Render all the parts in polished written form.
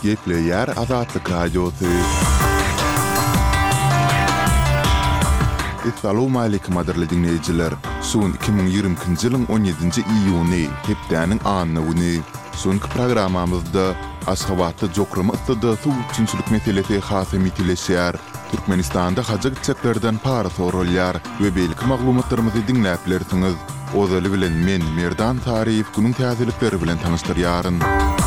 Gepleyer Azatlyk Radiosu. Assalamu alaykum adirli dinleyijiler. Son 2020-nji ýylyň 17-nji iýuny, hepdäniň anyny güni. Sonky programamyzda Aşgabatda jokramy ýetdi suwçynçylyk meselesi hasam etileşýär. Türkmenistanda haja gitjeklerden para sorulýar we belki maglumatlarymyzy dinläp bilersiňiz. Ozaly bilen men Merdan Tariýew günüň täzelikleri bilen tanyşdyrýaryn.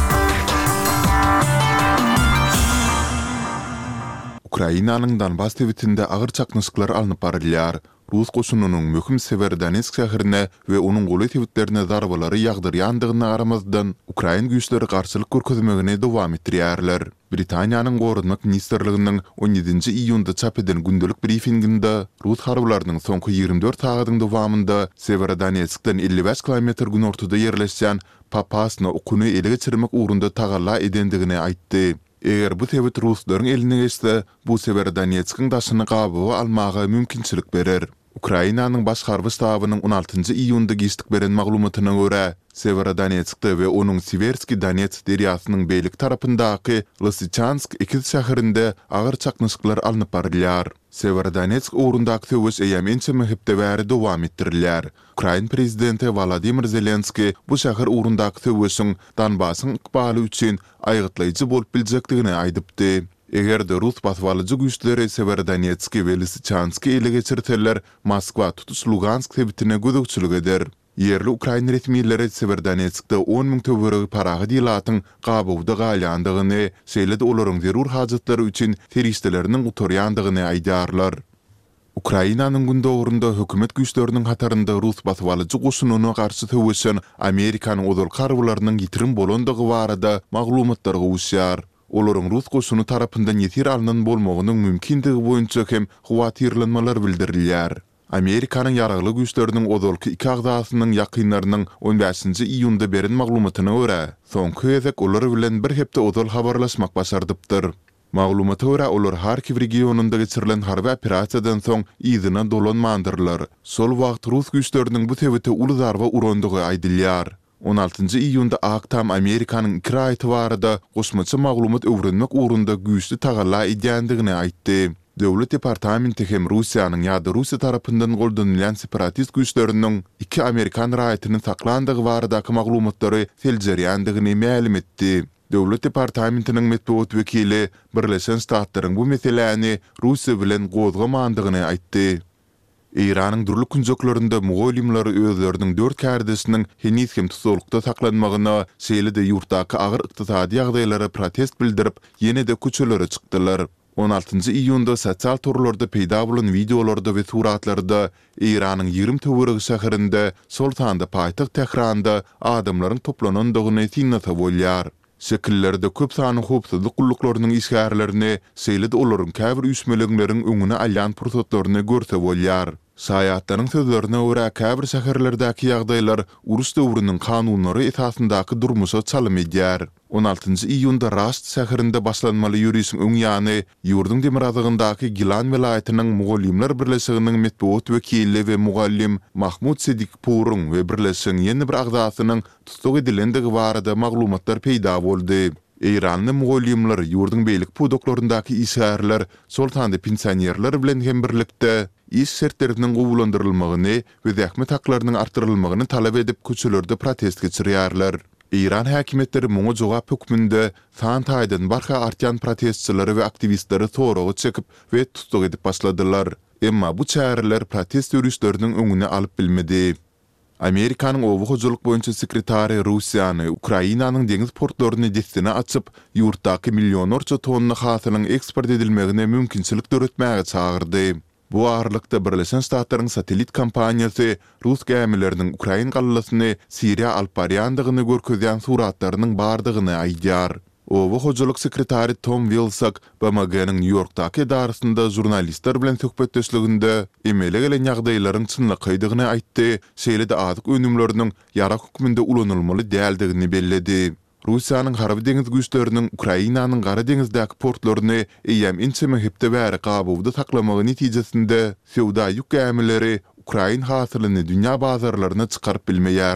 Ukrainanyň Donbas tewitinde agyr çaknysyklar alınıp barylýar. Rus goşunynyň möhüm Severodonetsk şäherine we onuň goly tewitlerine zarbalary ýagdyrýandygyna garamazdan Ukrain güýçleri garşylyk görkezmegine dowam etdirýärler. Britaniýanyň Gorunmak Ministrliginiň 17-nji iýunda çap eden gündelik briefinginde Rus harbalarynyň soňky 24 sagatyň dowamında Severodonetskden 55 kilometr günortada ýerleşýän Popasna okuny ele geçirmek uğrunda tagalla edendigini aýtdy. Eger bu tewit Ruslaryň eline geçse, bu Severodonetskiň daşyny gabawa almaga mümkinçilik berer. Ukrainanyň baş harby stabynyň 16-njy iýunda geçdik beren maglumatyna görä, Severodonetskde we onuň Siverski Donetsk deriýasynyň beýlik tarapyndaky Lysychansk iki şäherinde agyr çaknysyklar alınıp barylýar. Severodonetsk uğrundaky töwüş eýemençe mehipde bäri dowam etdirilýär. Ukrain prezidenti Volodymyr Zelenski bu şäher uğrundaky töwüşiň Donbasyň ykbaly üçin aýgytlaýjy bolup biljekdigini aýdypdy. Eger de Rus batwalyjy güýçleri Severodonetski we Lysychanski ele geçirseler, Moskwa tutuş Lugansk tewitine gödükçilik eder. Yerli Ukrain resmiýetleri Severodonetskde 10.000 töweregi paragy diýlatyň gabawda galýandygyny, şeýle-de olaryň zerur hajatlary üçin teristleriniň utorýandygyny aýdarlar. Ukrainanyň gündogrunda hökümet güýçleriniň hatarynda Rus batwalyjy goşunyna garşy töwüşen Amerikanyň ozal karwlarynyň ýitirim bolandygy barada maglumatlar gowuşýar. Olaryň Rus goşuny tarapyndan ýetir alynan bolmagynyň mümkindigi boýunça hem huwatirlanmalar bildirilýär. Amerikanyň ýaragly güýçleriniň ozalky iki agdasynyň ýakynlarynyň 15-nji iýunda beren maglumatyna görä, soňky ýezek olar bilen bir hepde ozal habarlaşmak başardypdyr. Maglumata görä olar Harkiv regionunda geçirilen harby operasiýadan soň ýzyna dolanmandyrlar. Sol wagt Rus güýçleriniň bu tewite uly zarba urandygy aýdylýar. 16-njy iýunda Aktam Amerikanyň iki raýaty barada goşmaça maglumat öwrenmek ugrunda güýçli tagalla edýändigini aýtdy. Döwlet departamenti hem Russiýanyň ýa-da Russiýa tarapyndan goldanylýan separatist güýçleriniň iki Amerikan raýatynyň saklandygy baradaky maglumatlary seljerýändigini ma'lum etdi. Döwlet departamentiniň medeniýet wekili Birleşen Ştatlaryň bu meseleni Russiýa bilen gozgamandygyny aýtdy. İran'ın durluk kunjoklarında Mogolimlar özlerinin 4 kardesinin henüz hem tutulukta saklanmagyna, şeýle-de ýurtdaky agyr ykdysady ýagdaýlara protest bildirip, ýene de köçelere çykdylar. 16-njy iýunda sosial torlarda peýda bolan videolarda we suratlarda İran'ın 20 töweregi şäherinde, sol tanda paýtaxt Tehranda adamlaryň toplanandygyny signata bolýar. Şekillerde köp sany hopsuzlyk gulluklarının işgärlerini, şeýle-de olaryň käbir üsmelikleriň öňüne alýan pursatlaryny görse bolýar. Şaýatlaryň sözlerine görä käbir şäherlerdäki ýagdaýlar urus döwrüniň kanunlary esasyndaky durmuşa çalym edýär. 16-njy iýunda Rast şäherinde başlanmaly ýürüýüşiň öň ýany ýurdun demirazygyndaky Gilan welaýatynyň Mogolimlar birleşiginiň medeniýet wekili we mugallim Mahmud Sedikpurun we birleşigiň ýene bir agdasynyň tutuk edilendigi barada maglumatlar peýda boldy. İranly Mogolimlar ýurdun beýlik pudoklaryndaki işgärler, soltanda pensionerler bilen hem birlikde iş şertleriniň gowulandyrylmagyny we zähmet haklarynyň artdyrylmagyny talap edip köçelerde protest geçirýärler. İran häkimetleri muňa jogap hökmünde san taýdan barha artýan protestçilary we aktivistleri soragy çekip we tutuk edip başladylar. Emma bu çäreler protest ýürüýüşleriniň öňüne alyp bilmedi. Amerikanyň owu hojuluk boýunça sekretary Russiýany Ukrainanyň deňiz portlaryny destine açyp, ýurtdaky millionerçe tonna hasylyň eksport edilmegine mümkinçilik döretmäge çagyrdy. Bu aralykda Birleşen Ştatlaryň satelit kompaniýasy Rus gämileriniň Ukrain gallasyny Siriýa alyp barýandygyny görkezýän suratlarynyň bardygyny aýdýar. Owu hojuluk sekretary Tom Vilsack BMG-niň New Yorkdaky edarasynda jurnalistler bilen söhbetdeşliginde emele gelen ýagdaýlaryň çynlygydygyny aýtdy, şeýle-de azyk önümleriniň ýarak hukmynda ulanylmaly däldigini belledi. Russiýanyň harby deňiz güýçleriniň Ukrainanyň Gara deňizdäki portlaryny eýem-inçe mehipde bäri gabawda saklamagy netijesinde sewda ýük gämileri Ukrain hasylyny dünýä bazarlaryna çykaryp bilmeýär.